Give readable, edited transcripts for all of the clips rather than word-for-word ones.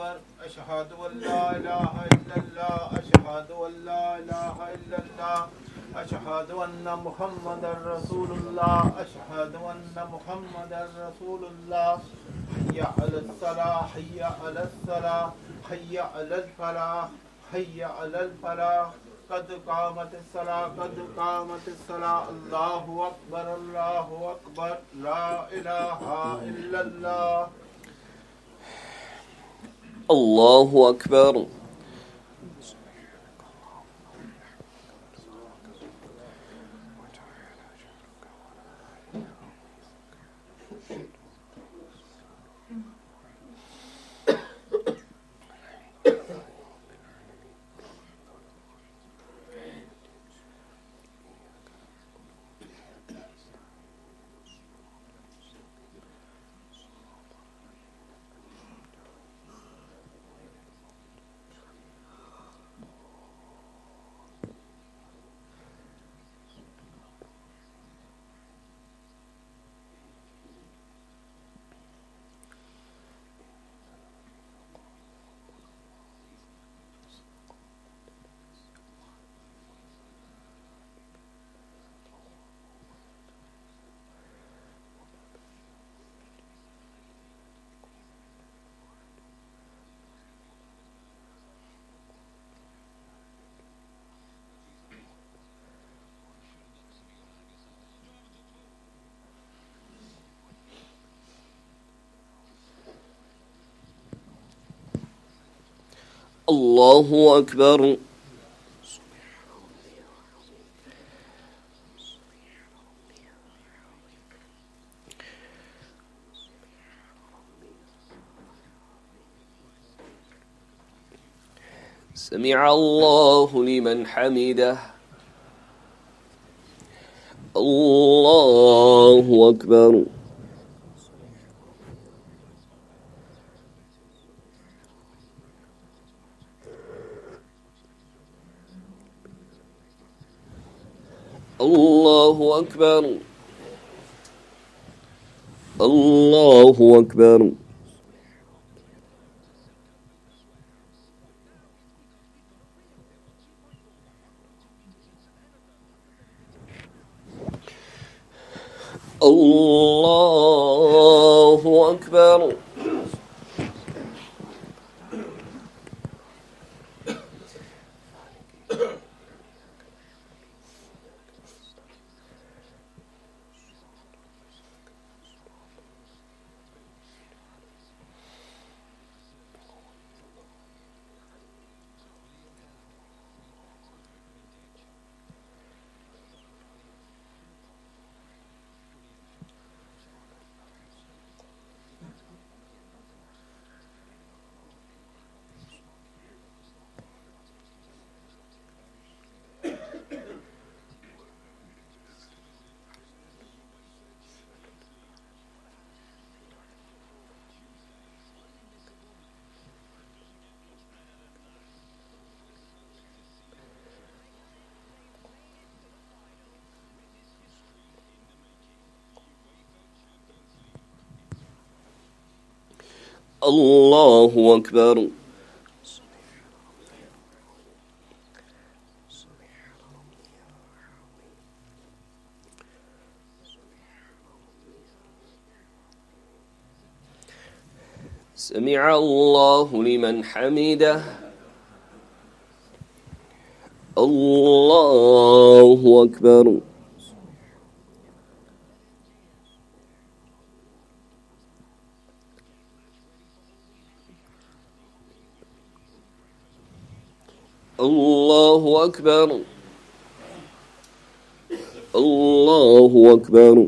أكبر أشهد أن لا إله إلا الله أشهد أن لا إله إلا الله أشهد أن محمدا رسول الله أشهد أن محمدا رسول الله حي على الصلاة حي على الصلاة حي على الفلاح حي على الفلاح قد قامت الصلاة قد قامت الصلاة الله أكبر الله أكبر لا إله إلا الله الله أكبر. الله أكبر. سمع الله لمن حمده. الله أكبر. الله أكبر. الله أكبر. الله أكبر. الله أكبر. سمع الله لمن حمده. الله أكبر. الله أكبر. الله أكبر.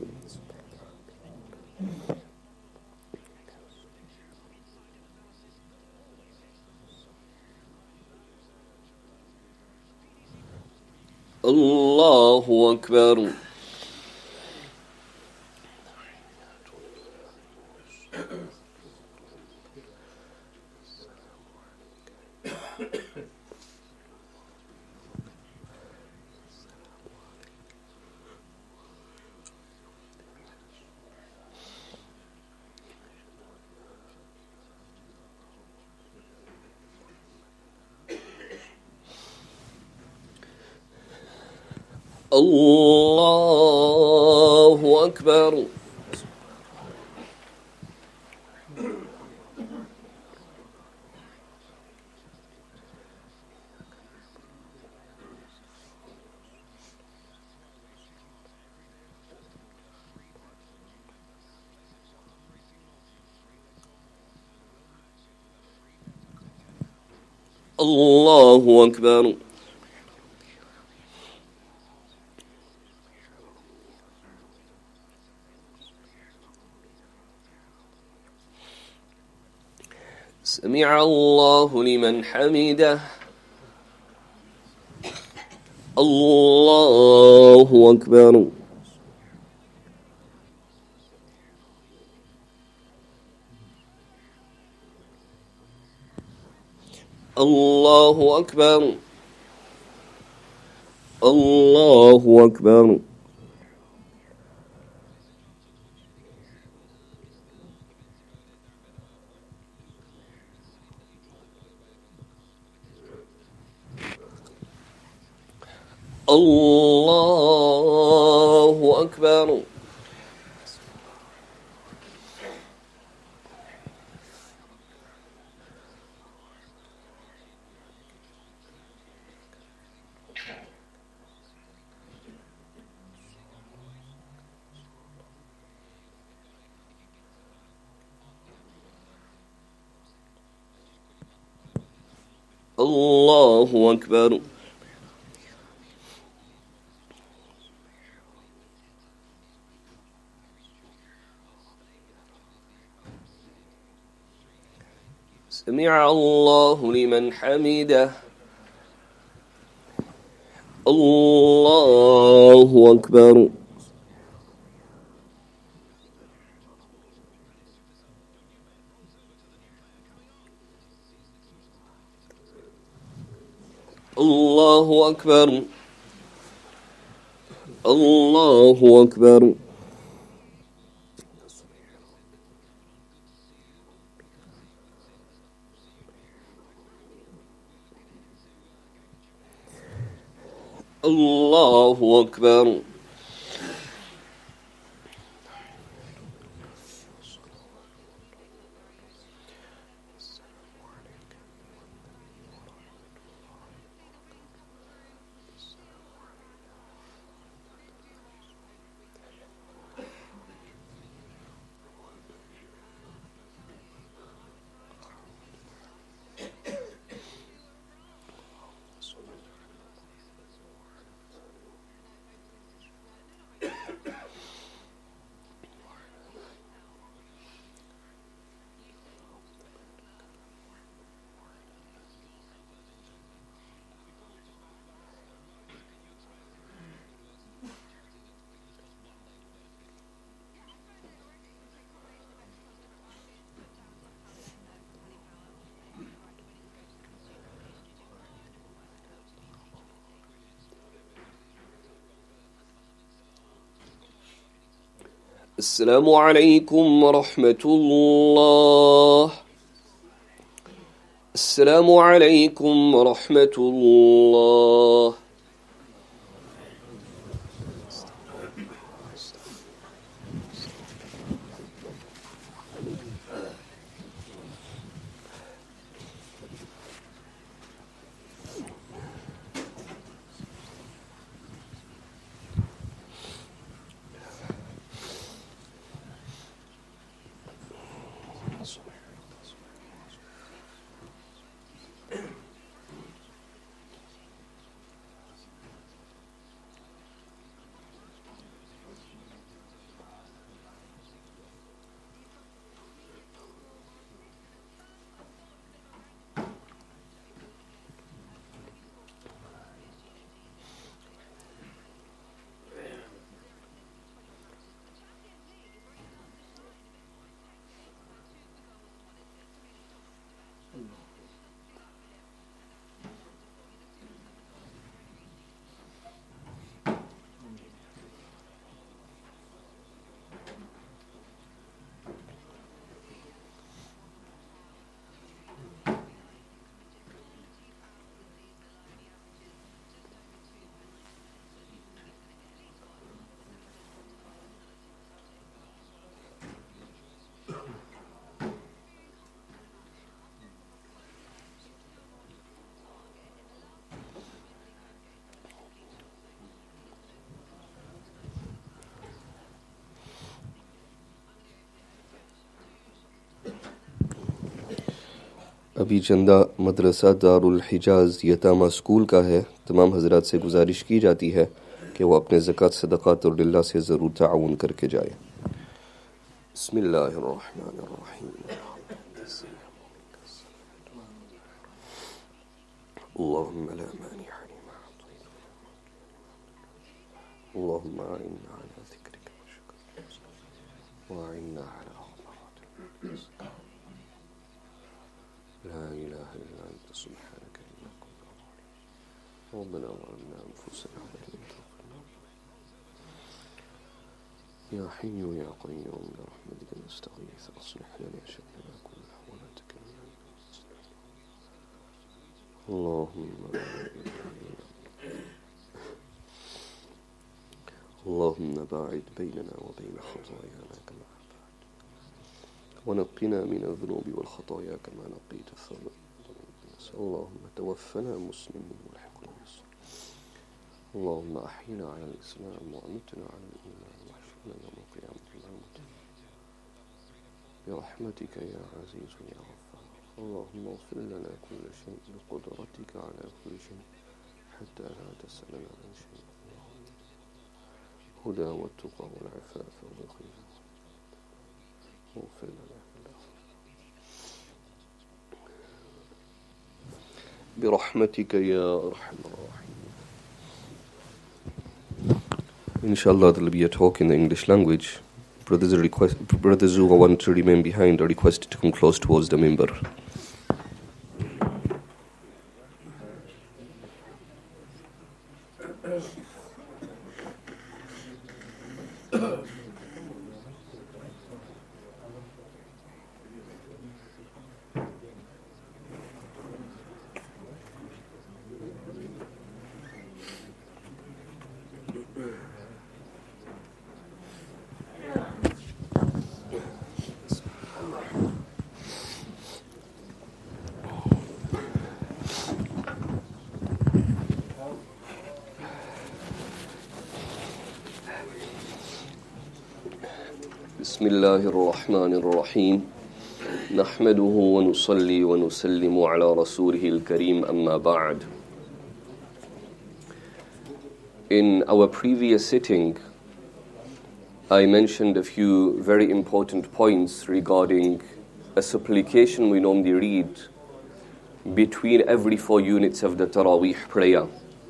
الله أكبر. الله أكبر. الله أكبر. سمع الله لمن حمده. الله أكبر. الله أكبر. الله أكبر. الله أكبر. الله أكبر. سمع الله لمن حمده. الله أكبر. الله أكبر. الله أكبر. الله أكبر. السلام عليكم ورحمة الله. السلام عليكم ورحمة الله. अभी चंदा मदरसा दारुल हिजाज यतामा स्कूल का है। तमाम हजरात से गुजारिश की जाती है कि वो अपने ज़कात सदक़ात और लिल्लाह से ज़रूर ताउन करके जाए। बिस्मिल्लाहिर्रहमानिर्रहीम। अल्लाहुम्मा ला मानिअ लिमा अअतैत अल्लाहुम्मा अइन्ना अला ज़िक्रिका व शुक्रिका व अइन्ना अला हुब्बिका لا إله إلا أنت سبحانك إنا كنا ظالمين ربنا ظلمنا أنفسنا وإن لم تغفر لنا يا حي يا قيوم برحمتك نستغيث أصلح لنا شأننا كله ولا تكلنا إلى أنفسنا اللهم باعد بيننا وبين خطايانا كما ونقنا من الذنوب والخطايا كما نقيت الثوب اللهم توفنا مسلمين والحقنا بالصالحين اللهم أحينا على الإسلام وأمتنا على الإيمان واحشرنا يوم القيامة مع المتقين برحمتك يا عزيز يا غفار اللهم اغفر لنا كل شيء بقدرتك على كل شيء حتى لا تسألنا عن شيء هدى والتقى والعفاف والغنى اغفر لنا برحمتك يا أرحم الراحمين. Inshallah, there will be a talk in the English language. Brothers who want to remain behind are requested to come close towards the minbar. بسم الله الرحمن الرحيم نحمده ونصلي ونسلم على رسوله الكريم أما بعد. In our previous sitting, I mentioned a few very important points regarding a supplication we normally read between every 4 units of the Taraweeh prayer.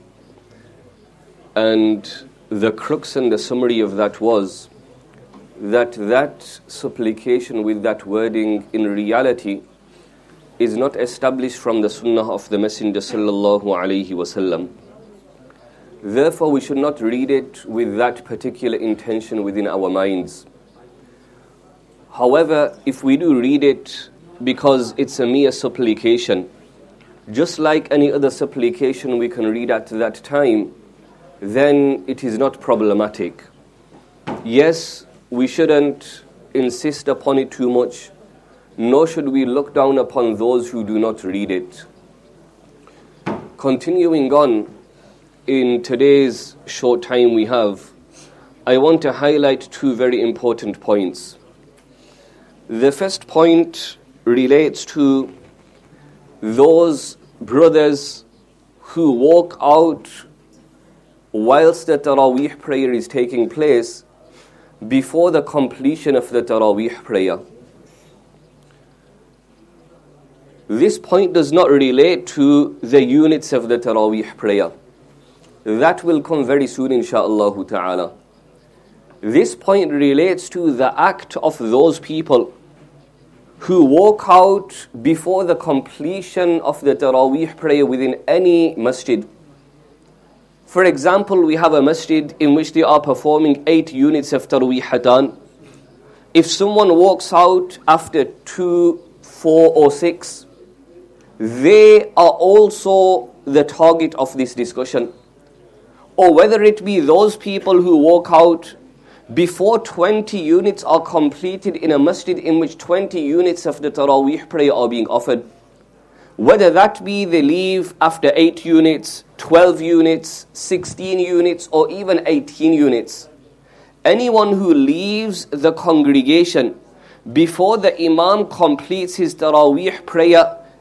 And the crux and the summary of that was that supplication with that wording in reality is not established from the sunnah of the Messenger sallallahu alaihi wasallam. Therefore, we should not read it with that particular intention within our minds. However, if we do read it because it's a mere supplication, just like any other supplication we can read at that time, then it is not problematic. Yes, we shouldn't insist upon it too much, nor should we look down upon those who do not read it. Continuing on, in today's short time we have, I want to highlight 2 very important points. The first point relates to those brothers who walk out whilst the Taraweeh prayer is taking place before the completion of the Taraweeh prayer. This point does not relate to the units of the Taraweeh prayer. That will come very soon, insha'Allah ta'ala. This point relates to the act of those people who walk out before the completion of the Taraweeh prayer within any masjid. For example, we have a masjid in which they are performing 8 units of Taraweehatan. If someone walks out after 2, 4 or 6, they are also the target of this discussion. Or whether it be those people who walk out before 20 units are completed in a masjid in which 20 units of the Taraweeh prayer are being offered. Whether that be they leave after 8 units, 12 units, 16 units, or even 18 units. Anyone who leaves the congregation before the Imam completes his Taraweeh prayer,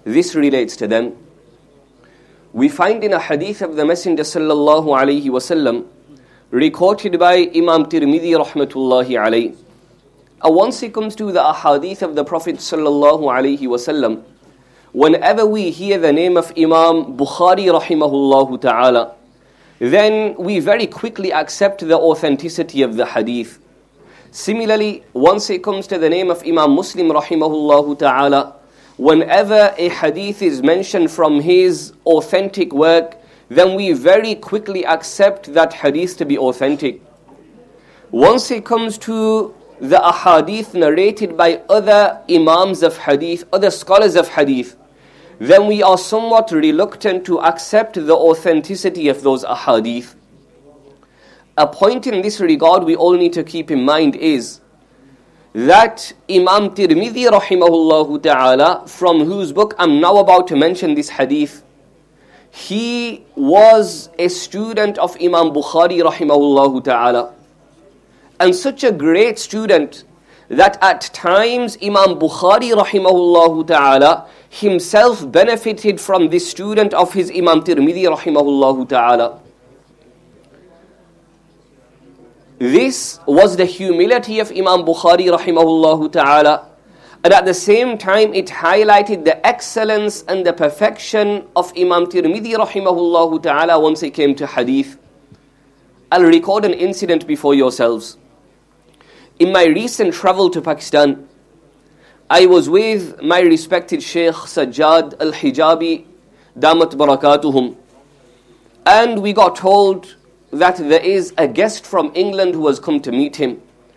this relates to them. We find in a hadith of the Messenger sallallahu alayhi wasallam, recorded by Imam Tirmidhi rahmatullahi alayhi. Once it comes to the ahadith of the Prophet sallallahu alayhi wasallam, whenever we hear the name of Imam Bukhari rahimahullahu ta'ala, then we very quickly accept the authenticity of the hadith. Similarly, once it comes to the name of Imam Muslim rahimahullahu ta'ala, whenever a hadith is mentioned from his authentic work, then we very quickly accept that hadith to be authentic. Once it comes to the ahadith narrated by other imams of hadith, other scholars of hadith, then we are somewhat reluctant to accept the authenticity of those ahadith. A point in this regard we all need to keep in mind is that Imam Tirmidhi rahimahullahu ta'ala, from whose book I'm now about to mention this hadith, he was a student of Imam Bukhari rahimahullahu ta'ala. And such a great student that at times Imam Bukhari rahimahullahu ta'ala himself benefited from this student of his Imam Tirmidhi rahimahullahu ta'ala. This was the humility of Imam Bukhari rahimahullahu ta'ala, and at the same time it highlighted the excellence and the perfection of Imam Tirmidhi rahimahullahu ta'ala once it came to hadith. I'll record an incident before yourselves. In my recent travel to Pakistan, I was with my respected Sheikh Sajjad Al-Hijabi, Damat Barakatuhum, and we got told that there is a guest from England who has come to meet him.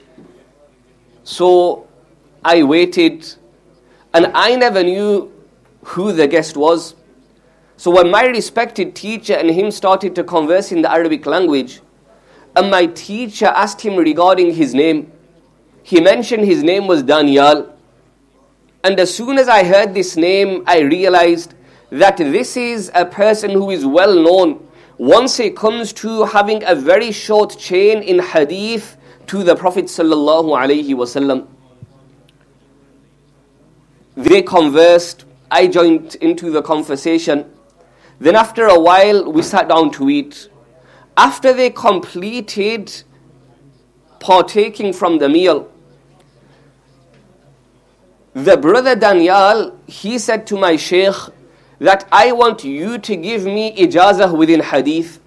So I waited, and I never knew who the guest was. So when my respected teacher and him started to converse in the Arabic language, and my teacher asked him regarding his name, he mentioned his name was Daniel. And as soon as I heard this name, I realized that this is a person who is well known once it comes to having a very short chain in hadith to the Prophet sallallahu alaihi wasallam. They conversed, I joined into the conversation. Then after a while, we sat down to eat. After they completed partaking from the meal, the brother Daniel, he said to my sheikh that I want you to give me ijazah within hadith.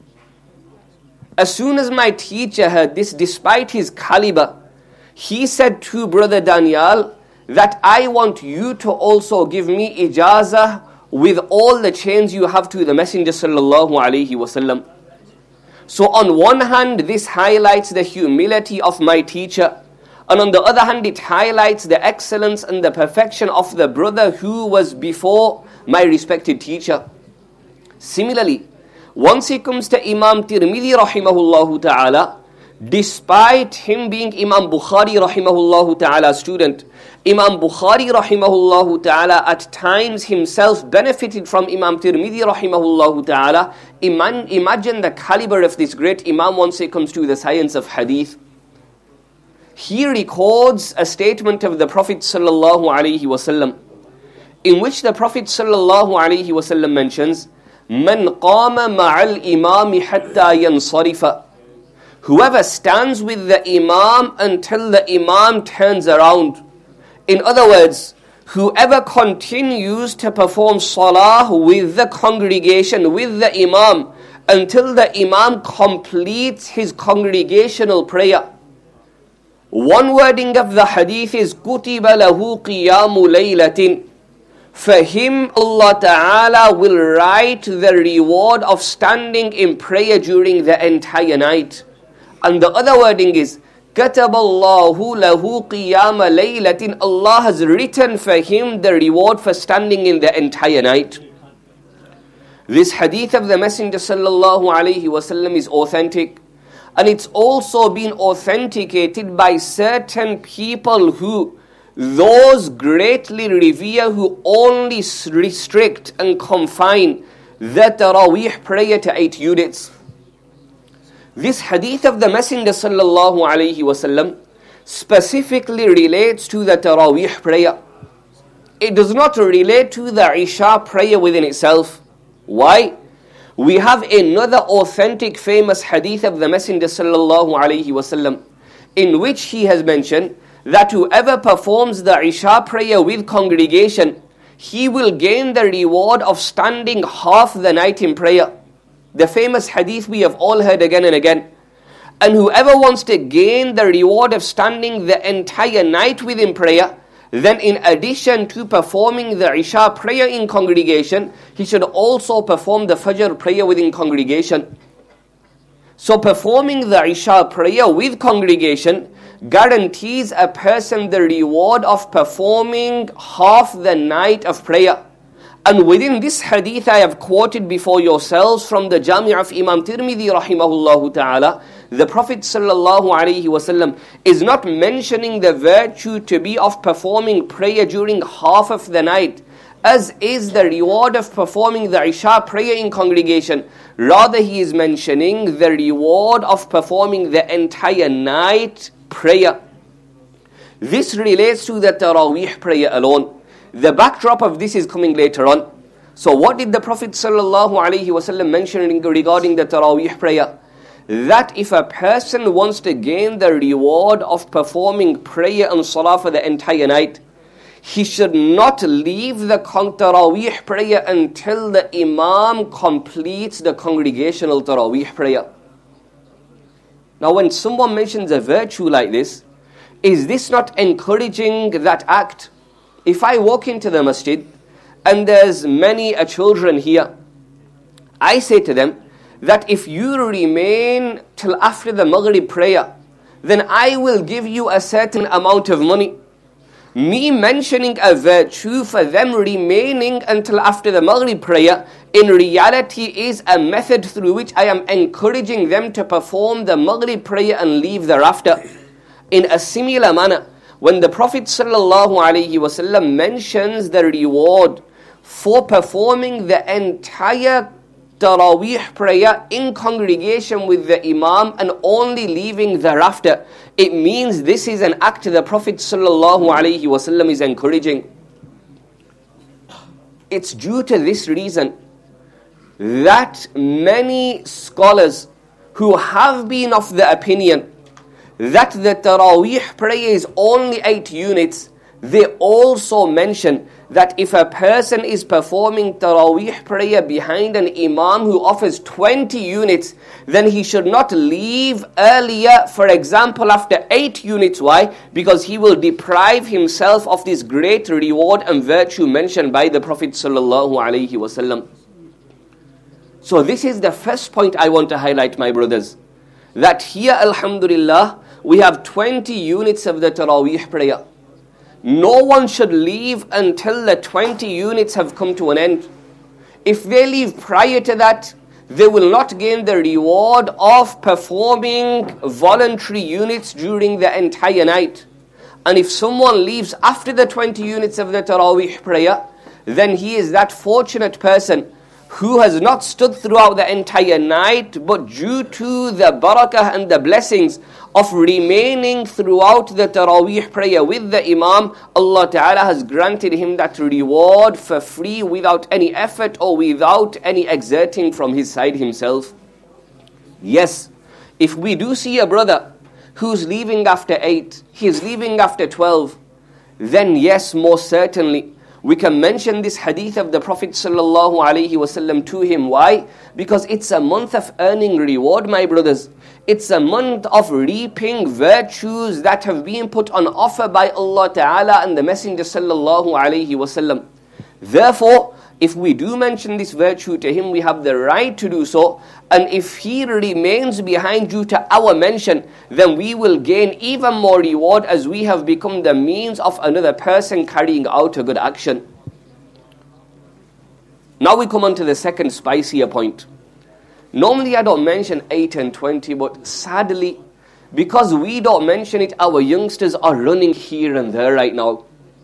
As soon as my teacher heard this, despite his caliber, he said to brother Daniel that I want you to also give me ijazah with all the chains you have to the Messenger sallallahu alaihi wasallam. So on one hand, this highlights the humility of my teacher, and on the other hand, it highlights the excellence and the perfection of the brother who was before my respected teacher. Similarly, once it comes to Imam Tirmidhi rahimahullahu ta'ala, despite him being Imam Bukhari rahimahullahu ta'ala student, Imam Bukhari rahimahullahu ta'ala at times himself benefited from Imam Tirmidhi rahimahullahu ta'ala. Imagine the caliber of this great Imam once it comes to the science of hadith. He records a statement of the Prophet sallallahu alaihi wasallam, in which the Prophet sallallahu alaihi wasallam mentions, "Man qama ma'al imami hatta yansarifa." Whoever stands with the Imam until the Imam turns around. In other words, whoever continues to perform salah with the congregation, with the Imam, until the Imam completes his congregational prayer. One wording of the hadith is كُتِبَ لَهُ قِيَامُ لَيْلَةٍ. For him, Allah Ta'ala will write the reward of standing in prayer during the entire night. And the other wording is كَتَبَ اللَّهُ لَهُ قِيَامَ لَيْلَةٍ. Allah has written for him the reward for standing in the entire night. This hadith of the Messenger sallallahu alaihi wasallam is authentic. And it's also been authenticated by certain people who, those greatly revere, who only restrict and confine the Taraweeh prayer to 8 units. This hadith of the Messenger sallallahu alaihi wasallam specifically relates to the Taraweeh prayer. it does not relate to the Isha prayer within itself. Why? We have another authentic famous hadith of the Messenger sallallahu alaihi wasallam, in which he has mentioned that whoever performs the Isha prayer with congregation, he will gain the reward of standing half the night in prayer. The famous hadith we have all heard again and again. And whoever wants to gain the reward of standing the entire night within prayer, then in addition to performing the Isha prayer in congregation, he should also perform the Fajr prayer within congregation. So performing the Isha prayer with congregation guarantees a person the reward of performing half the night of prayer. And within this hadith I have quoted before yourselves from the Jami' of Imam Tirmidhi rahimahullah ta'ala, the Prophet sallallahu alaihi wasallam is not mentioning the virtue to be of performing prayer during half of the night, as is the reward of performing the Isha prayer in congregation. Rather, he is mentioning the reward of performing the entire night prayer. This relates to the Taraweeh prayer alone. The backdrop of this is coming later on. So what did the Prophet ﷺ mention regarding the Taraweeh prayer? That if a person wants to gain the reward of performing prayer and salah for the entire night, he should not leave the Taraweeh prayer until the Imam completes the congregational Taraweeh prayer. Now when someone mentions a virtue like this, is this not encouraging that act? If I walk into the masjid and there's many children here, I say to them that if you remain till after the Maghrib prayer, then I will give you a certain amount of money. Me mentioning a virtue for them remaining until after the Maghrib prayer, in reality is a method through which I am encouraging them to perform the Maghrib prayer and leave thereafter. In a similar manner, when the Prophet ﷺ mentions the reward for performing the entire Taraweeh prayer in congregation with the Imam and only leaving thereafter, it means this is an act the Prophet ﷺ is encouraging. It's due to this reason that many scholars who have been of the opinion that the Taraweeh prayer is only 8 units, they also mention that if a person is performing Taraweeh prayer behind an Imam who offers 20 units, then he should not leave earlier, for example, after 8 units. Why? Because he will deprive himself of this great reward and virtue mentioned by the Prophet ﷺ. So this is the first point I want to highlight, my brothers. That here, alhamdulillah, we have 20 units of the Taraweeh prayer. No one should leave until the 20 units have come to an end. If they leave prior to that, they will not gain the reward of performing voluntary units during the entire night. And if someone leaves after the 20 units of the Taraweeh prayer, then he is that fortunate person who has not stood throughout the entire night, but due to the barakah and the blessings of remaining throughout the Taraweeh prayer with the Imam, Allah Ta'ala has granted him that reward for free without any effort or without any exerting from his side himself. Yes, if we do see a brother who's leaving after 8, he's leaving after 12, then yes, most certainly, we can mention this hadith of the Prophet ﷺ to him. Why? Because it's a month of earning reward, my brothers. It's a month of reaping virtues that have been put on offer by Allah Ta'ala and the Messenger ﷺ. Therefore, if we do mention this virtue to him, we have the right to do so. And if he remains behind due to our mention, then we will gain even more reward as we have become the means of another person carrying out a good action. Now we come on to the second spicier point. Normally I don't mention 8 and 20, but sadly, because we don't mention it, our youngsters are running here and there right now.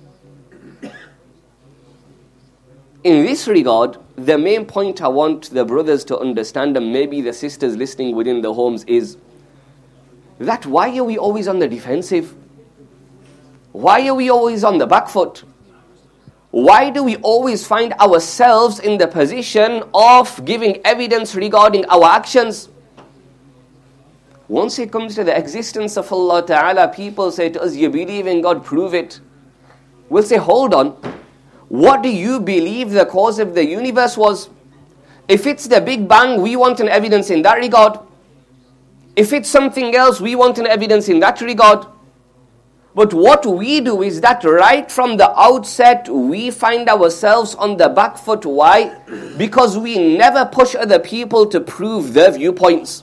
In this regard, the main point I want the brothers to understand, and maybe the sisters listening within the homes, is that why are we always on the defensive? Why are we always on the back foot? Why do we always find ourselves in the position of giving evidence regarding our actions? Once it comes to the existence of Allah Ta'ala, people say to us, you believe in God, prove it. We'll say, hold on. What do you believe the cause of the universe was? If it's the Big Bang, we want an evidence in that regard. If it's something else, we want an evidence in that regard. But what we do is that right from the outset, we find ourselves on the back foot. Why? Because we never push other people to prove their viewpoints.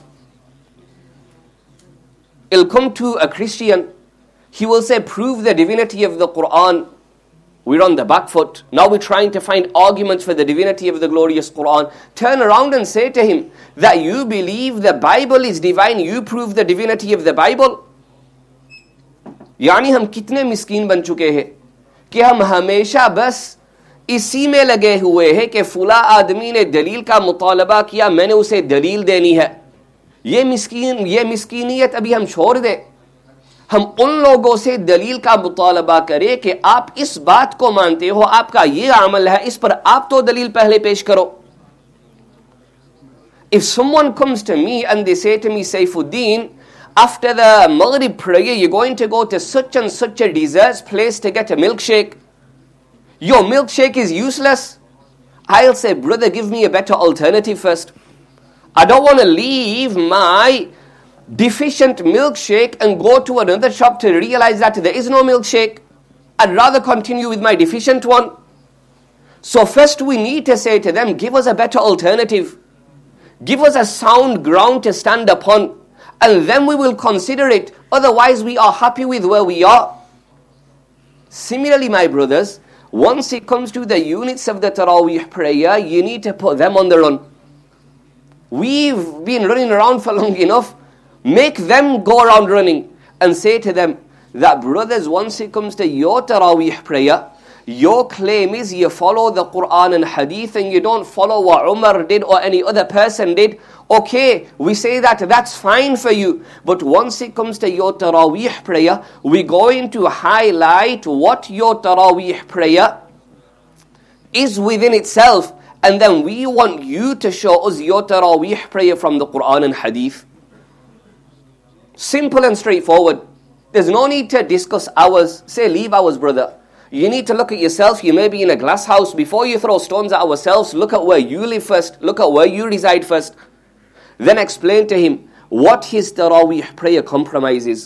It'll come to a Christian, he will say, prove the divinity of the Quran. We're on the back foot. Now we're trying to find arguments for the divinity of the glorious Quran. Turn around and say to him that you believe the Bible is divine, you prove the divinity of the Bible. यानी हम कितने मिस्कीन बन चुके हैं कि हम हमेशा बस इसी में लगे हुए हैं कि फुला आदमी ने दलील का मुतालबा किया, मैंने उसे दलील देनी है. ये मिस्कीनियत अभी हम छोड़ दें. हम उन लोगों से दलील का मुतालबा करें कि आप इस बात को मानते हो, आपका ये अमल है, इस पर आप तो दलील पहले पेश करो. If someone comes to me and they say to me, Saifuddin, after the Maghrib prayer, you're going to go to such and such a desserts place to get a milkshake. Your milkshake is useless. I'll say, brother, give me a better alternative first. I don't want to leave my deficient milkshake and go to another shop to realize that there is no milkshake. I'd rather continue with my deficient one. So first we need to say to them, give us a better alternative. Give us a sound ground to stand upon. And then we will consider it. Otherwise, we are happy with where we are. Similarly, my brothers, once it comes to the units of the Taraweeh prayer, you need to put them on the run. We've been running around for long enough. Make them go around running and say to them that, brothers, once it comes to your Taraweeh prayer, your claim is you follow the Quran and Hadith and you don't follow what Umar did or any other person did. Okay, we say that that's fine for you. But once it comes to your Taraweeh prayer, we're going to highlight what your Taraweeh prayer is within itself. And then we want you to show us your Taraweeh prayer from the Quran and Hadith. Simple and straightforward. There's no need to discuss ours. Say, leave ours, brother. You need to look at yourself. You may be in a glass house. Before you throw stones at ourselves, look at where you live first. Look at where you reside first. Then explain to him what his Taraweeh prayer compromises.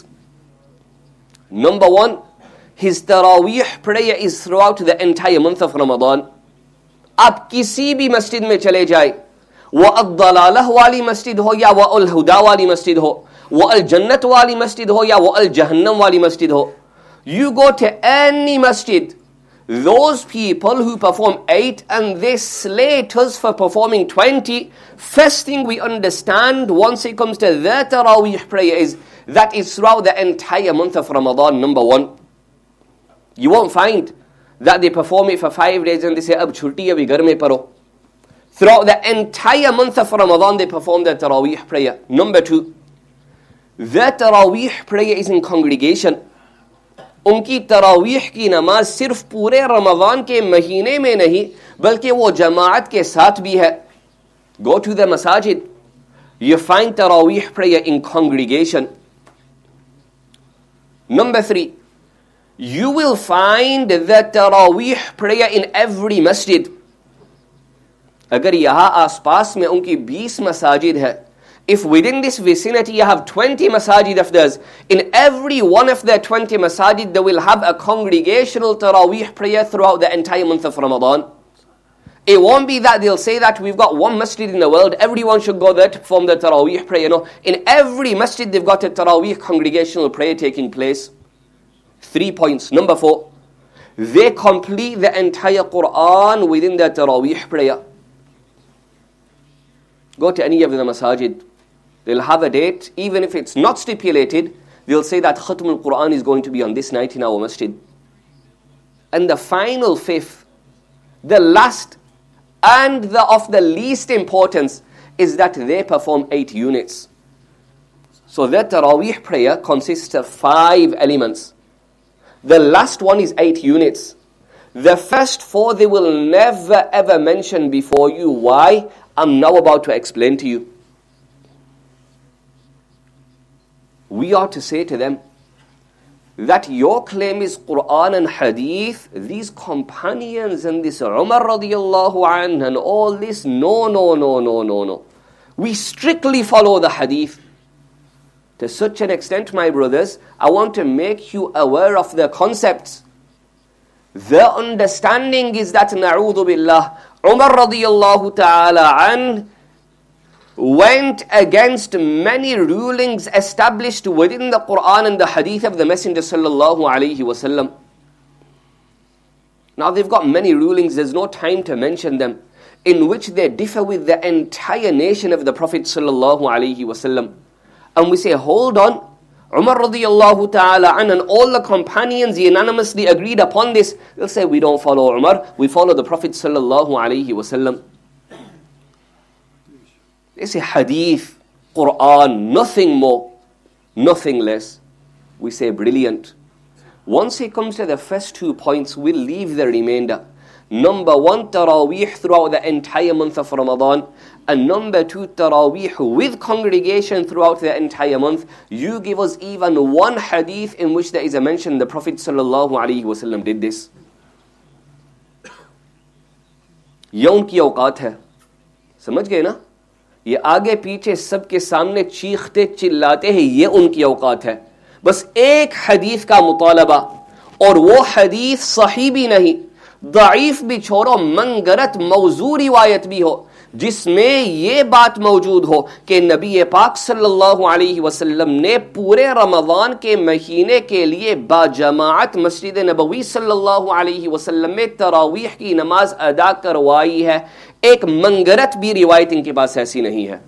Number one, his Taraweeh prayer is throughout the entire month of Ramadan. आप किसी भी मस्जिद में चले जाए, वो अल-दलालह वाली मस्जिद हो या वो अल-हुदा वाली मस्जिद हो, वो अल-जन्नत वाली मस्जिद हो या वो अल-जहन्नम वाली मस्जिद हो. You go to any masjid, those people who perform 8 and they slate us for performing 20, first thing we understand once it comes to their Taraweeh prayer is that is throughout the entire month of Ramadan, number one. You won't find that they perform it for 5 days and they say, ab chutti abhi ghar mein paro. Throughout the entire month of Ramadan, they perform their Taraweeh prayer. Number two, their Taraweeh prayer is in congregation. उनकी तरावीह की नमाज सिर्फ पूरे रमज़ान के महीने में नहीं बल्कि वो जमात के साथ भी है. Go to the masajid. You find Taraweeh prayer in congregation. Number three, you will find the Taraweeh prayer in every masjid. अगर यहाँ आसपास में उनकी 20 मसाजिद है, if within this vicinity you have 20 masajid of theirs, in every one of their 20 masajid they will have a congregational Taraweeh prayer throughout the entire month of Ramadan. It won't be that they'll say that we've got one masjid in the world, everyone should go there to perform the Taraweeh prayer. No, in every masjid they've got a Taraweeh congregational prayer taking place. 3 points. Number 4, they complete the entire Quran within their Taraweeh prayer. Go to any of the masajid. They'll have a date, even if it's not stipulated, they'll say that Khatmul Quran is going to be on this night in our masjid. And the final 5th, the last and of the least importance is that they perform 8 units. So that Taraweeh prayer consists of 5 elements. The last one is 8 units. The first four they will never ever mention before you. Why? I'm now about to explain to you. We are to say to them that your claim is Quran and Hadith. These companions and this Umar radiallahu anh and all this, no. We strictly follow the Hadith. To such an extent, my brothers, I want to make you aware of the concepts. The understanding is that, na'udhu billah, Umar radiallahu ta'ala an went against many rulings established within the Quran and the Hadith of the Messenger sallallahu alaihi wasallam. Now they've got many rulings, there's no time to mention them, in which they differ with the entire nation of the Prophet sallallahu alaihi wasallam. And we say, hold on, Umar radiallahu ta'ala an and all the companions unanimously agreed upon this. They'll say, we don't follow Umar, we follow the Prophet sallallahu alaihi wasallam. They say Hadith, Quran, nothing more, nothing less. We say brilliant. Once it comes to the first 2 points, we'll leave the remainder. Number 1, Taraweeh throughout the entire month of Ramadan. And number 2, Taraweeh with congregation throughout the entire month. You give us even one hadith in which there is a mention the Prophet sallallahu alaihi wasallam did this. ये उनकी औकात है. समझ गए ना? ये आगे पीछे सबके सामने चीखते चिल्लाते हैं, ये उनकी औकात है. बस एक हदीस का मुतालबा, और वो हदीस सही भी नहीं, दईफ भी छोड़ो, मंगरत मौजू रिवायत भी हो, जिसमें ये बात मौजूद हो कि नबी पाक सल्लल्लाहु अलैहि वसल्लम ने पूरे रमज़ान के महीने के लिए बाजमाअत मस्जिद नबवी सल्लल्लाहु अलैहि वसल्लम में तरावीह की नमाज अदा करवाई है, एक मंगरत भी रिवायत इनके पास ऐसी नहीं है.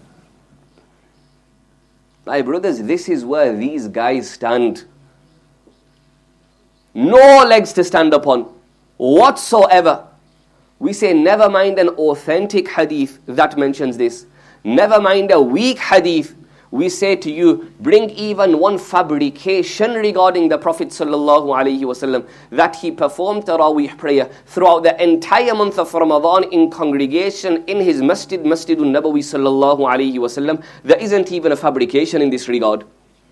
My brothers, this is where these guys stand. No legs to stand upon whatsoever. We say never mind an authentic hadith that mentions this. Never mind a weak hadith. We say to you, bring even one fabrication regarding the Prophet sallallahu alaihi wasallam that he performed Taraweeh prayer throughout the entire month of Ramadan in congregation in his masjid, Masjidun Nabawi sallallahu alaihi wasallam. There isn't even a fabrication in this regard.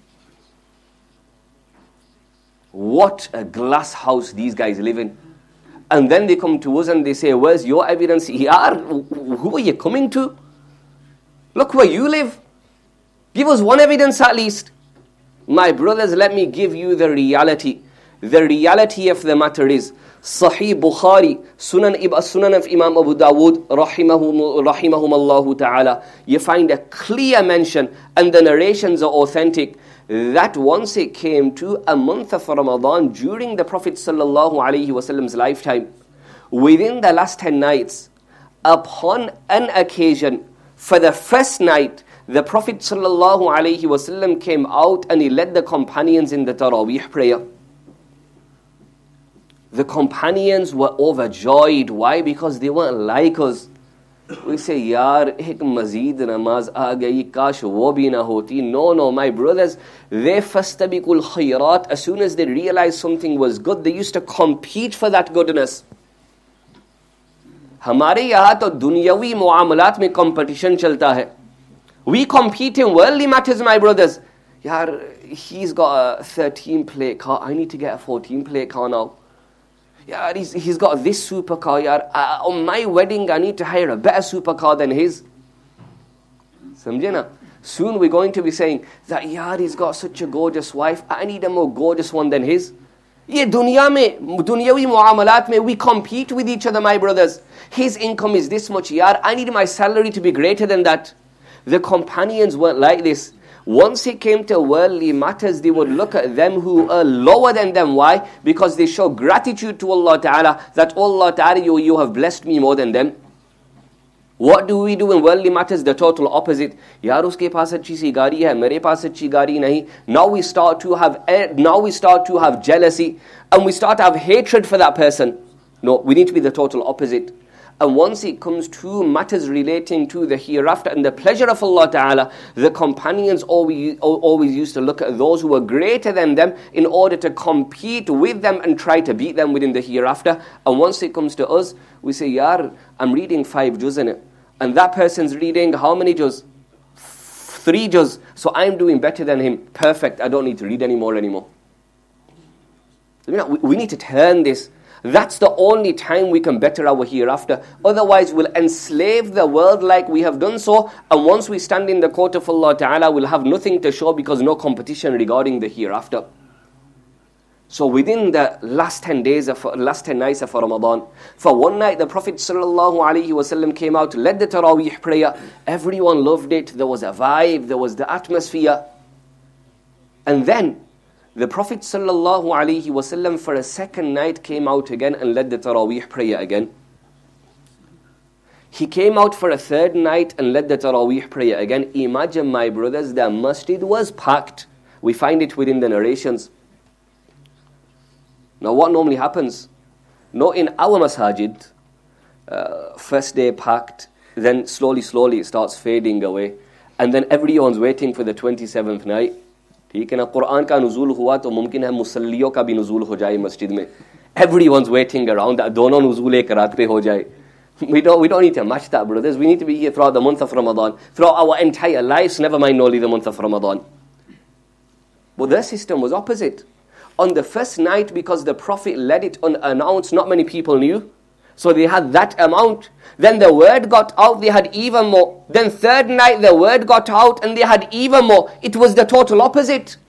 What a glass house these guys live in. And then they come to us and they say, where's your evidence? Who are you coming to? Look where you live. Give us one evidence at least. My brothers, let me give you the reality. The reality of the matter is, Sahih Bukhari, Sunan of Imam Abu Dawood, rahimahumallahu ta'ala, you find a clear mention, and the narrations are authentic, that once it came to a month of Ramadan during the Prophet sallallahu alaihi wasallam's lifetime, within the last 10 nights, upon an occasion, for the first night, the Prophet sallallahu alaihi wasallam came out and he led the companions in the Taraweeh prayer. The companions were overjoyed. Why? Because they weren't like us. We say, yaar, ek mazid namaz aa gayi, kash wo bhi na hoti. No, my brothers, they fastabiqul khayrat. As soon as they realized something was good, they used to compete for that goodness. हमारे यहाँ तो दुनियावी मुआमलात में competition चलता है. We compete in worldly matters, my brothers. Yaar, he's got a 13-plate car. I need to get a 14-plate car now. Yaar, he's got this supercar. Yaar, on my wedding, I need to hire a better supercar than his. Samjhe na? Soon we're going to be saying that, yaar, he's got such a gorgeous wife. I need a more gorgeous one than his. Ye dunya mein, dunyawi muamalat mein, we compete with each other, my brothers. His income is this much. Yaar, I need my salary to be greater than that. The companions weren't like this. Once it came to worldly matters, they would look at them who are lower than them. Why? Because they show gratitude to Allah Ta'ala, that Allah Ta'ala, you have blessed me more than them. What do we do in worldly matters? The total opposite. Yaar, uske paas achhi si gaadi hai, mere paas achhi gaadi nahi. Now we start to have jealousy, and we start to have hatred for that person. No, we need to be the total opposite. And once it comes to matters relating to the hereafter and the pleasure of Allah Ta'ala, the companions always used to look at those who were greater than them in order to compete with them and try to beat them within the hereafter. And once it comes to us, we say, Yar, I'm reading 5 juz in it. And that person's reading how many juz? 3 juz. So I'm doing better than him. Perfect. I don't need to read anymore. We need to turn this. That's the only time we can better our hereafter. Otherwise, we'll enslave the world like we have done so. And once we stand in the court of Allah Ta'ala, we'll have nothing to show because no competition regarding the hereafter. So within the last 10 nights of Ramadan, for one night the Prophet ﷺ came out, led the Taraweeh prayer. Everyone loved it. There was a vibe, there was the atmosphere. And then the Prophet ﷺ for a second night came out again and led the Taraweeh prayer again. He came out for a third night and led the Taraweeh prayer again. Imagine, my brothers, the masjid was packed. We find it within the narrations. Now what normally happens? No, in our masajid, first day packed, then slowly it starts fading away. And then everyone's waiting for the 27th night. ठीक है ना, कुरान का नुज़ूल हुआ तो मुमकिन है मुसल्लियों का भी नुज़ूल हो जाए मस्जिद में. Everyone's waiting around that दोनों नुज़ूल एक रात पे हो जाए. We don't need to match that, brothers. We need to be here throughout the month of Ramadan, throughout our entire lives, never mind only the month of Ramadan. But their system was opposite. On the first night, because the Prophet led it unannounced, not many people knew. So they had that amount. Then the word got out, they had even more. Then third night, the word got out and they had even more. It was the total opposite.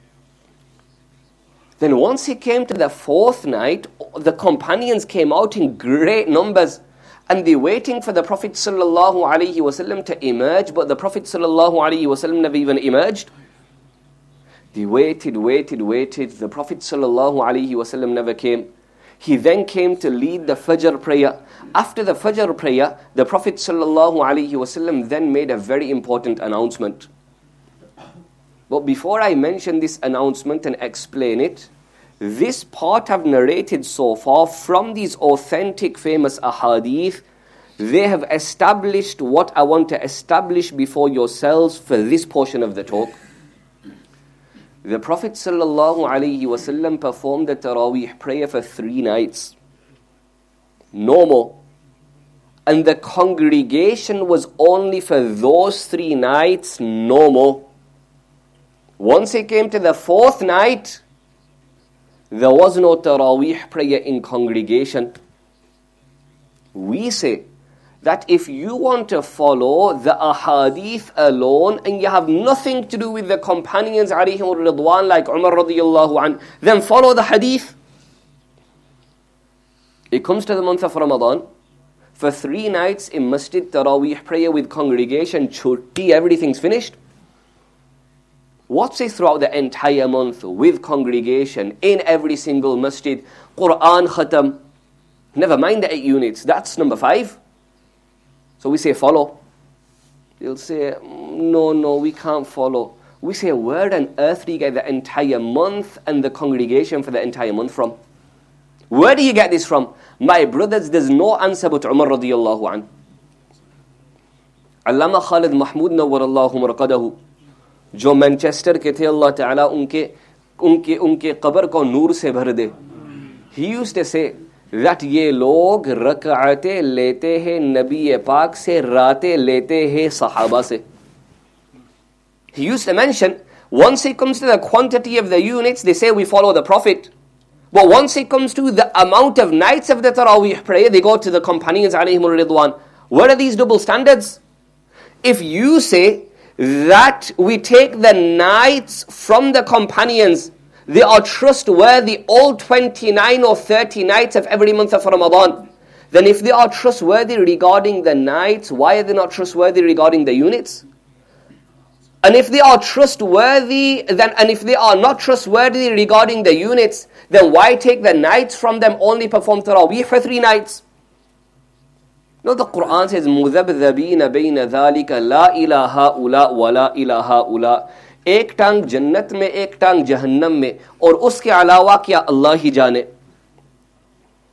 Then once it came to the fourth night, the companions came out in great numbers. And they waiting for the Prophet ﷺ to emerge. But the Prophet ﷺ never even emerged. They waited. The Prophet ﷺ never came. He then came to lead the Fajr prayer. After the Fajr prayer, the Prophet ﷺ then made a very important announcement. But before I mention this announcement and explain it, this part I've narrated so far from these authentic famous ahadith, they have established what I want to establish before yourselves for this portion of the talk. The Prophet ﷺ performed the Taraweeh prayer for 3 nights. No more. And the congregation was only for those 3 nights, no more. Once it came to the 4th night, there was no Taraweeh prayer in congregation. We say that if you want to follow the ahadith alone and you have nothing to do with the companions alayhim ridwan like Umar radiyallahu an, then follow the hadith. It comes to the month of Ramadan, for 3 nights in masjid, Taraweeh prayer with congregation, chutti, everything's finished. What's it throughout the entire month with congregation in every single masjid, Quran khatam, never mind the 8 units, that's number 5. So we say follow. They'll say, no, we can't follow. We say, where on earth do you get the entire month and the congregation for the entire month from? Where do you get this from? My brothers, there's no answer but Umar radiyallahu an. Allama Khalid Mahmood nawwarallahu marqadahu, जो Manchester के थे, अल्लाह ताला उनके कब्र को नूर से भर दे. He used to say that ये लोग रकाते लेते हैं नबी पाक से, राते लेते हैं सहाबा से. He used to mention, once it comes to the quantity of the units, they say we follow the Prophet. But once it comes to the amount of nights of the Taraweeh prayer, they go to the companions alayhim ridwan. What are these double standards? If you say that we take the nights from the companions, they are trustworthy, all 29 or 30 nights of every month of Ramadan, then if they are trustworthy regarding the nights, why are they not trustworthy regarding the units? And if they are trustworthy, and if they are not trustworthy regarding the units, then why take the nights from them, only perform Taraweeh for 3 nights? No, the Quran says, مُذَبْذَبِينَ بَيْنَ ذَلِكَ لَا إِلَى هَؤُلَاء وَلَا إِلَى هَؤُلَاء. एक टांग जन्नत में, एक टांग जहन्नम में, और उसके अलावा क्या अल्लाह ही जाने.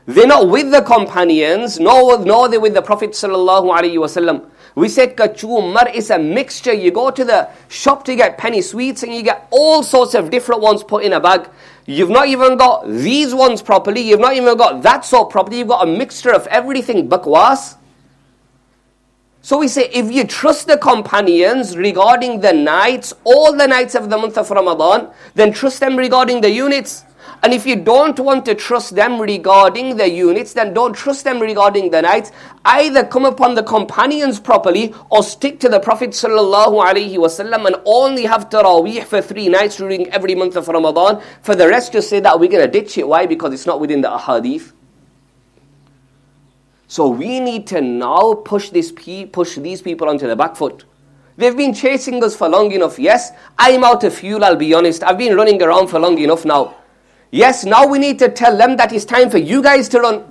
They're not with the companions, nor they're with the Prophet sallallahu alaihi wasallam. We said kachu mar is a mixture. You go to the shop to get penny sweets and you get all sorts of different ones put in a bag. You've not even got these ones properly. You've not even got that sort properly. You've got a mixture of everything, bakwas. So we say, if you trust the companions regarding the nights, all the nights of the month of Ramadan, then trust them regarding the units. And if you don't want to trust them regarding the units, then don't trust them regarding the nights. Either come upon the companions properly, or stick to the Prophet sallallahu alaihi wasallam and only have Taraweeh for 3 nights during every month of Ramadan. For the rest, just say that we're going to ditch it. Why? Because it's not within the ahadith. So we need to now push these people onto the back foot. They've been chasing us for long enough. Yes, I'm out of fuel, I'll be honest. I've been running around for long enough now. Yes, now we need to tell them that it's time for you guys to run.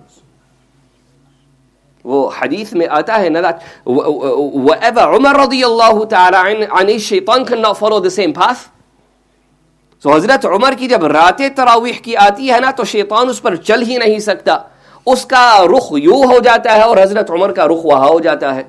वो hadith में आता है ना that whatever Umar radiyallahu ta'ala anhu, shaitan cannot follow the same path. So Hazrat Umar की जब रातें तरावीह की आती है ना तो शैतान उस पर चल ही नहीं सकता. उसका रुख यूं हो जाता है और हजरत उमर का रुख वहां हो जाता है.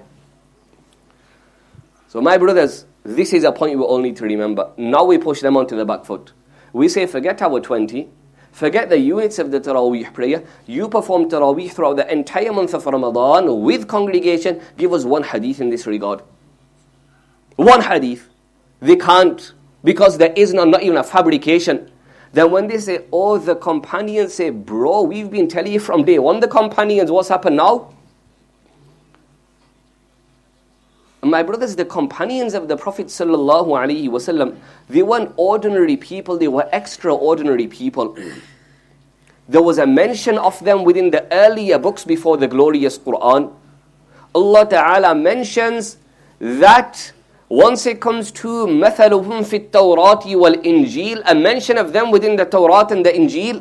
So my brothers, this is a point we all need to remember. Now we push them onto the back foot. We say forget our 20, forget the units of the Taraweeh prayer. You perform Taraweeh throughout the entire month of Ramadan with congregation. Give us one hadith in this regard. One hadith. They can't, because there is not even a fabrication. Then when they say, oh, the companions say, bro, we've been telling you from day one, the companions, what's happened now? And my brothers, the companions of the Prophet sallallahu alaihi wasallam, they weren't ordinary people, they were extraordinary people. There was a mention of them within the earlier books before the glorious Quran. Allah Ta'ala mentions that once it comes to مَثَلُهُمْ فِي التَّوْرَاةِ وَالْإِنْجِيلِ, a mention of them within the Tawrat and the Injil.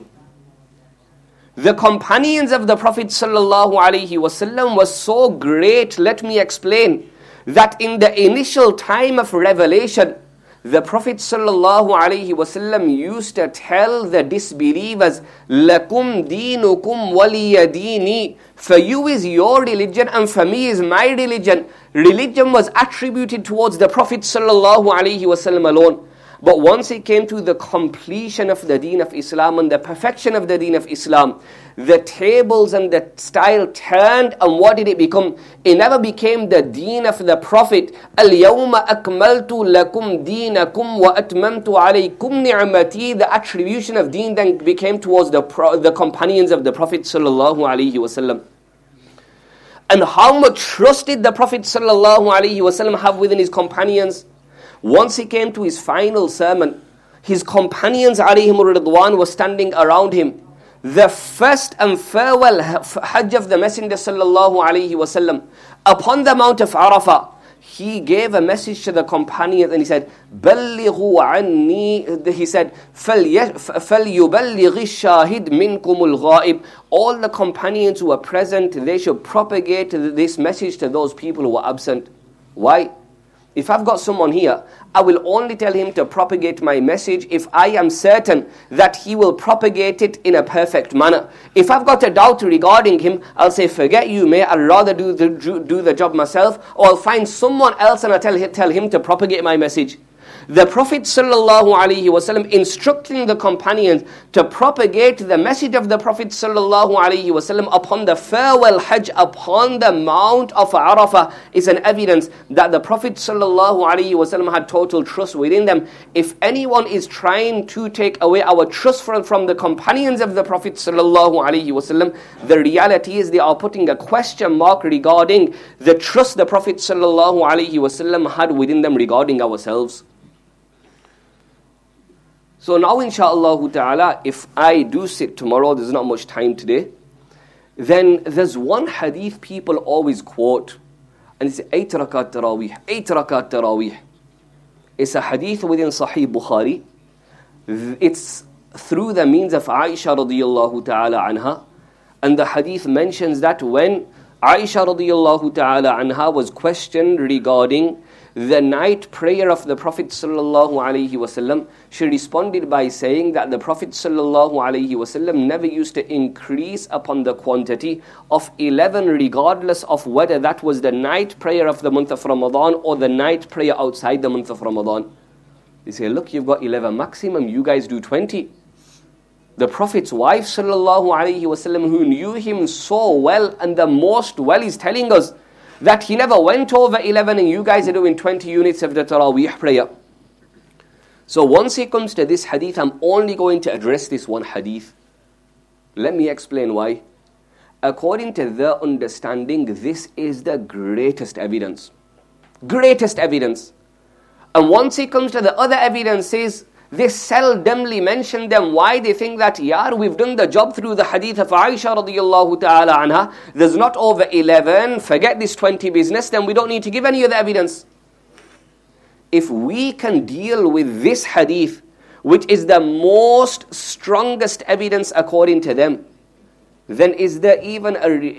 The companions of the Prophet sallallahu alaihi wasallam was so great, let me explain, that in the initial time of revelation, the Prophet sallallahu alaihi wasallam used to tell the disbelievers, لَكُمْ دِينُكُمْ وَلِيَ دِينِي, for you is your religion and for me is my religion. Religion was attributed towards the Prophet sallallahu alaihi wasallam alone. But once it came to the completion of the deen of Islam and the perfection of the deen of Islam, the tables and the style turned, and what did it become? It never became the deen of the Prophet. الْيَوْمَ أَكْمَلْتُ لَكُمْ دِينَكُمْ وَأَتْمَمْتُ عَلَيْكُمْ نِعْمَتِي. The attribution of deen then became towards the companions of the Prophet sallallahu alaihi wasallam. And how much trust did the Prophet sallallahu alaihi wasallam have within his companions? Once he came to his final sermon, his companions alayhimur ridwan were standing around him. The first and farewell hajj of the Messenger sallallahu alaihi wasallam, upon the Mount of Arafah, he gave a message to the companions and he said, بَلِّغُوا عَنِّي. He said, فَلْيُبَلِّغِ الشَّاهِدْ مِنْكُمُ الْغَائِبِ. All the companions who were present, they should propagate this message to those people who were absent. Why? If I've got someone here, I will only tell him to propagate my message if I am certain that he will propagate it in a perfect manner. If I've got a doubt regarding him, I'll say, forget you, mate, I'd rather do the job myself, or I'll find someone else and I'll tell him to propagate my message. The Prophet sallallahu alaihi wasallam instructing the companions to propagate the message of the Prophet sallallahu alaihi wasallam upon the farewell hajj upon the Mount of Arafah is an evidence that the Prophet sallallahu alaihi wasallam had total trust within them. If anyone is trying to take away our trust from the companions of the Prophet sallallahu alaihi wasallam, the reality is they are putting a question mark regarding the trust the Prophet sallallahu alaihi wasallam had within them regarding ourselves. So now insha'Allah ta'ala, if I do sit tomorrow, there's not much time today, then there's one hadith people always quote, and it's 8 rakat taraweeh, 8 rakat taraweeh. It's a hadith within Sahih Bukhari. It's through the means of Aisha radiyallahu ta'ala anha, and the hadith mentions that when Aisha radiyallahu ta'ala anha was questioned regarding the night prayer of the Prophet sallallahu alaihi wasallam, she responded by saying that the Prophet sallallahu alaihi wasallam never used to increase upon the quantity of 11, regardless of whether that was the night prayer of the month of Ramadan or the night prayer outside the month of Ramadan. They say, look, you've got 11 maximum, you guys do 20. The Prophet's wife sallallahu alaihi wasallam, who knew him so well and the most well, is telling us that he never went over 11 and you guys are doing 20 units of the Taraweeh prayer. So once it comes to this hadith, I'm only going to address this one hadith. Let me explain why. According to their understanding, this is the greatest evidence. Greatest evidence. And once it comes to the other evidences, they seldomly mention them. Why? They think that, we've done the job through the hadith of Aisha radiyallahu ta'ala anha. There's not over 11. Forget this 20 business. Then we don't need to give any other evidence. If we can deal with this hadith, which is the most strongest evidence according to them, then is there even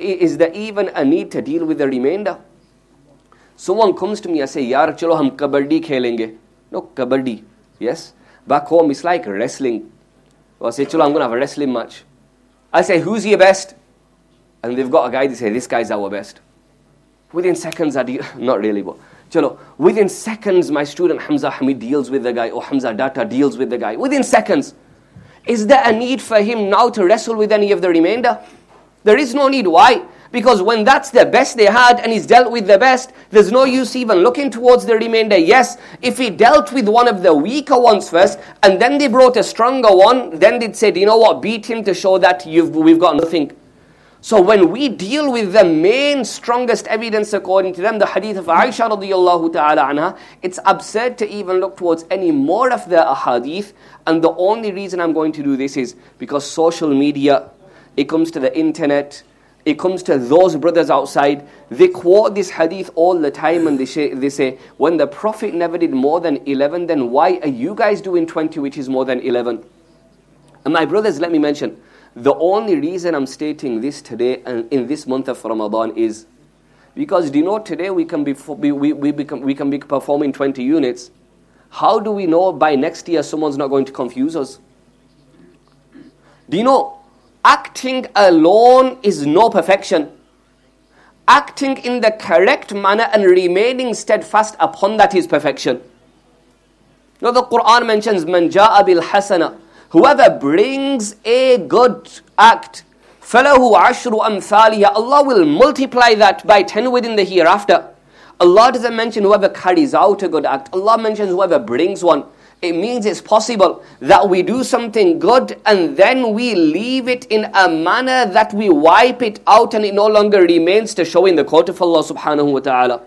a need to deal with the remainder? Someone comes to me and say, chalo hum kabaddi khelenge. No, kabaddi. Yes. Back home, it's like wrestling. Or I say, chalo, I'm going to have a wrestling match. I say, who's your best? And they've got a guy, they say, this guy's our best. Within seconds, not really, but chalo, within seconds, my student Hamza Hamid deals with the guy, or Hamza Data deals with the guy. Within seconds. Is there a need for him now to wrestle with any of the remainder? There is no need. Why? Because when that's the best they had and he's dealt with the best, there's no use even looking towards the remainder. Yes, if he dealt with one of the weaker ones first and then they brought a stronger one, then they'd say, you know what, beat him to show that we've got nothing. So when we deal with the main strongest evidence according to them, the hadith of Aisha radiyallahu ta'ala anha, it's absurd to even look towards any more of the ahadith. And the only reason I'm going to do this is because social media, it comes to the internet, it comes to those brothers outside, they quote this hadith all the time and they say, when the Prophet never did more than 11, then why are you guys doing 20, which is more than 11? And my brothers, let me mention, the only reason I'm stating this today and in this month of Ramadan is because, do you know, today we can be performing 20 units. How do we know by next year someone's not going to confuse us? Do you know, acting alone is no perfection. Acting in the correct manner and remaining steadfast upon that is perfection. Now the Quran mentions, Man ja'a bil hasana, whoever brings a good act, falahu ashru amthaliha, Allah will multiply that by 10 within the hereafter. Allah doesn't mention whoever carries out a good act. Allah mentions whoever brings one. It means it's possible that we do something good and then we leave it in a manner that we wipe it out and it no longer remains to show in the court of Allah subhanahu wa ta'ala.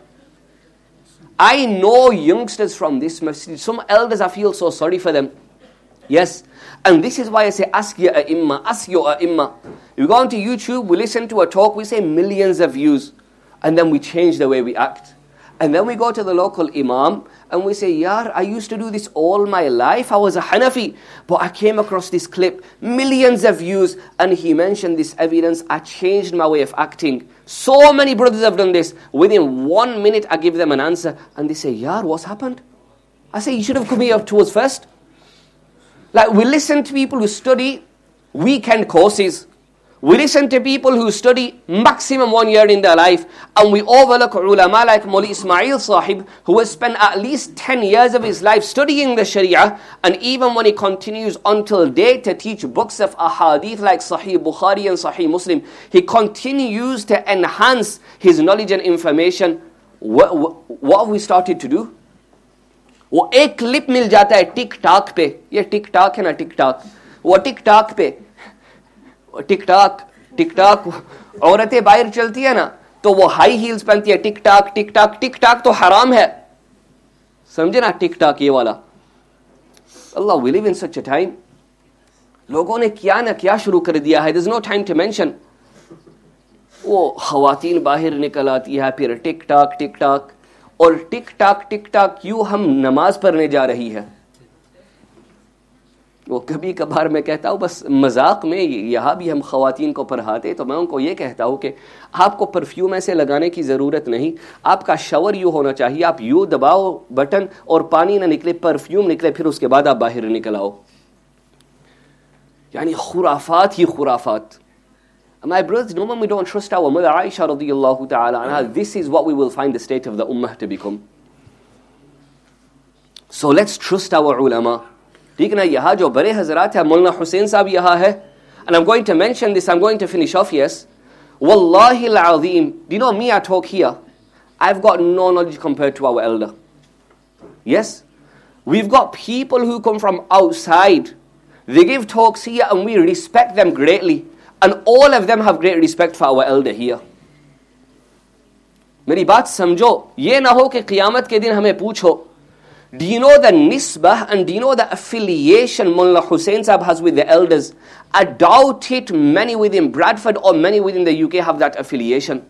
I know youngsters from this masjid, some elders, I feel so sorry for them. Yes, and this is why I say, ask your ai''imma, ask your ai''imma. You go onto YouTube, we listen to a talk, we say millions of views, and then we change the way we act. And then we go to the local imam and we say, I used to do this all my life. I was a Hanafi, but I came across this clip, millions of views, and he mentioned this evidence. I changed my way of acting. So many brothers have done this. Within 1 minute, I give them an answer, and they say, what's happened? I say, you should have come here to us first. Like, we listen to people who study weekend courses. We listen to people who study maximum 1 year in their life, and we overlook ulama like Mawli Ismail Sahib, who has spent at least 10 years of his life studying the Sharia, and even when he continues until date to teach books of ahadith like Sahih Bukhari and Sahih Muslim, he continues to enhance his knowledge and information. What have we started to do? वो एक clip मिल जाता है TikTok पे, ये TikTok है ना TikTok, वो TikTok पे टिकटॉक औरतें बाहर चलती है ना तो वो हाई हील्स पहनती है, टिकटॉक तो हराम है, समझे ना टिकटॉक ये वाला. अल्लाह, we live in such a time. लोगों ने क्या ना क्या शुरू कर दिया है. There's no time to mention. वो खवातीन बाहर निकल आती है, फिर टिकटॉक और टिकटॉक क्यों हम नमाज पढ़ने जा रही है. वो कभी कभार मैं कहता हूँ बस मजाक में, यहाँ भी हम ख़वातीन को पढ़ाते तो मैं उनको ये कहता हूँ कि आपको परफ्यूम ऐसे लगाने की ज़रूरत नहीं, आपका शावर यूँ होना चाहिए, आप यूँ दबाओ बटन और पानी ना निकले, परफ्यूम निकले, फिर उसके बाद आप बाहर निकल आओ। यानी खुराफात ही खुराफात। My brothers, no when we don't trust our mother Aisha radiyallahu ta'ala anha, this is what we will find the state of the ummah to become. So let's trust our ulama. ठीक ना, यहाँ जो बड़े हजरात है, मौलाना हुसैन साहब यहाँ है, and I'm going to mention this, I'm going to finish off, yes. Wallahi al-azim, do you know me, I talk here, I've got no knowledge compared to our elder. Yes, we've got people who come from outside, they give talks here and we respect them greatly. And all of them have great respect for our elder here. मेरी बात समझो, ये ना हो कि क़ियामत के दिन हमें पूछो, do you know the nisbah and do you know the affiliation Mullah Hussain Sahab has with the elders? I doubt it many within Bradford or many within the UK have that affiliation.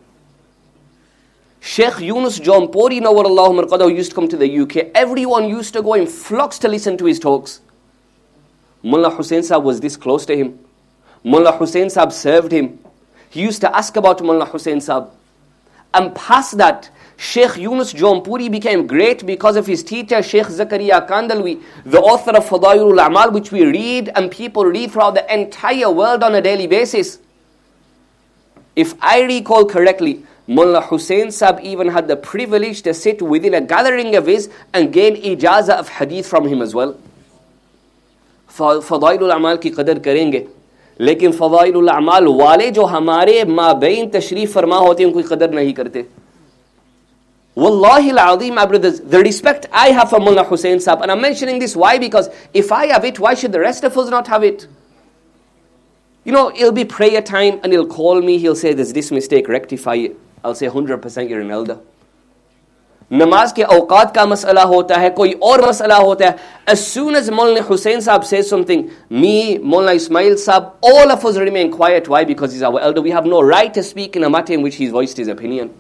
Sheikh Yunus Jaunpuri, Nawwarallahu Marqadahu, used to come to the UK. Everyone used to go in flocks to listen to his talks. Mullah Hussain Sahab was this close to him. Mullah Hussain Sahab served him. He used to ask about Mullah Hussain Sahab. And past that, Sheikh Yunus Jaunpuri became great because of his teacher, Sheikh Zakaria Kandalwi, the author of Fadailul A'mal, which we read and people read throughout the entire world on a daily basis. If I recall correctly, Mullah Hussain Sahab even had the privilege to sit within a gathering of his and gain ijazah of hadith from him as well. Fadailul A'mal ki qadar karenge. लेकिन फ़ज़ाइलुल अमाल वाले जो हमारे माबैन तशरीफ़ फरमा होते हैं उनकी कदर नहीं करते. Wallahi al-azim, my brothers, the respect I have for Mullah Hussain Sahab, and I'm mentioning this why? Because if I have it, why should the rest of us not have it? You know, it'll be prayer time and he'll call me, he'll say there's this mistake, rectify it. I'll say 100% you're an elder. नमाज के औकात का मसला होता है, कोई और मसला होता है. As soon as Maulana Hussain Sahab says something, me, Maulana Ismail Sahab, all of us remain quiet. Why? Because he's our elder. We have no right to speak in a matter in which he's voiced his opinion.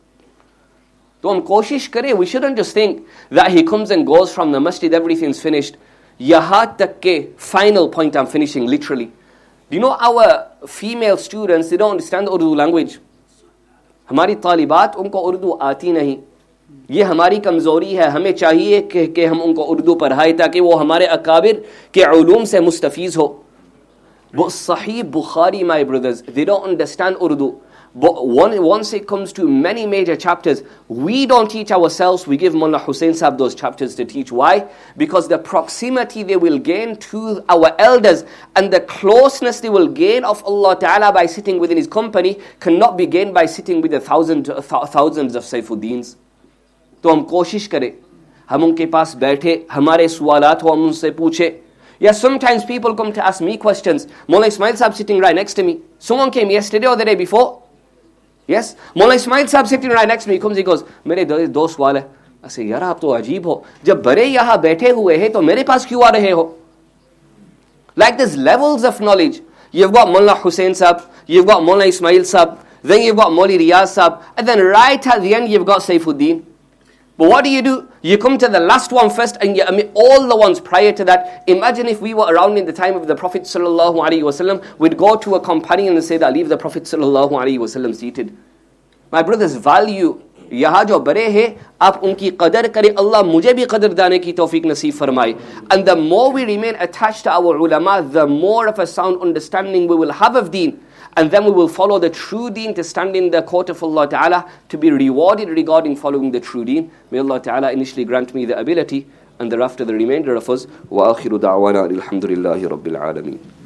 तो हम कोशिश करें, we shouldn't just think that he comes and goes from the masjid, everything's finished. यहाँ तक के final point I'm finishing literally. Do you know our female students, they don't understand the Urdu language. हमारी तालिबात उनको उर्दू आती नहीं. ये हमारी कमज़ोरी है. हमें चाहिए कि हम उनको उर्दू पढ़ाएं ताकि वो हमारे अकाबिर के उलूम से मुस्तफ़ीज़ हो. But Sahih Bukhari, my brothers, they don't understand Urdu. But once it comes to many major chapters, we don't teach ourselves, we give Mullah Hussain Sahab those chapters to teach. Why? Because the proximity they will gain to our elders and the closeness they will gain of Allah Ta'ala by sitting within His company cannot be gained by sitting with the thousands of Saifuddins. तो हम कोशिश करें, हम उनके पास बैठे, हमारे सवालात हो हम उनसे पूछे. Yes, sometimes people come to ask me questions. Mullah Ismail Sahab sitting right next to me. Someone came yesterday or the day before. Yes, Mullah Ismail Sahab sitting right next to me. He comes, he goes, मेरे दो सवाल है. I say, यार आप तो अजीब हो. जब बड़े यहाँ बैठे हुए हैं तो मेरे पास क्यों आ रहे हो? Like there's levels of knowledge. You've got Mullah Hussain Sahab, you've got Mullah Ismail Sahab, then you've got Mauli Riyaz Sahab, and then right at the end you've got Saifuddin. But what do? You come to the last one first, and all the ones prior to that. Imagine if we were around in the time of the Prophet sallallahu alaihi wasallam, we'd go to a companion and say that leave the Prophet sallallahu alaihi wasallam seated. My brothers, value यहाँ जो बड़े हैं आप उनकी कदर करें. Allah मुझे भी कदर दाने की तौफीक नसीब फरमाए. And the more we remain attached to our ulama, the more of a sound understanding we will have of deen. And then we will follow the true deen to stand in the court of Allah Ta'ala to be rewarded regarding following the true deen. May Allah Ta'ala initially grant me the ability and thereafter the remainder of us. Wa akhiru da'wana alhamdulillahi rabbil alameen.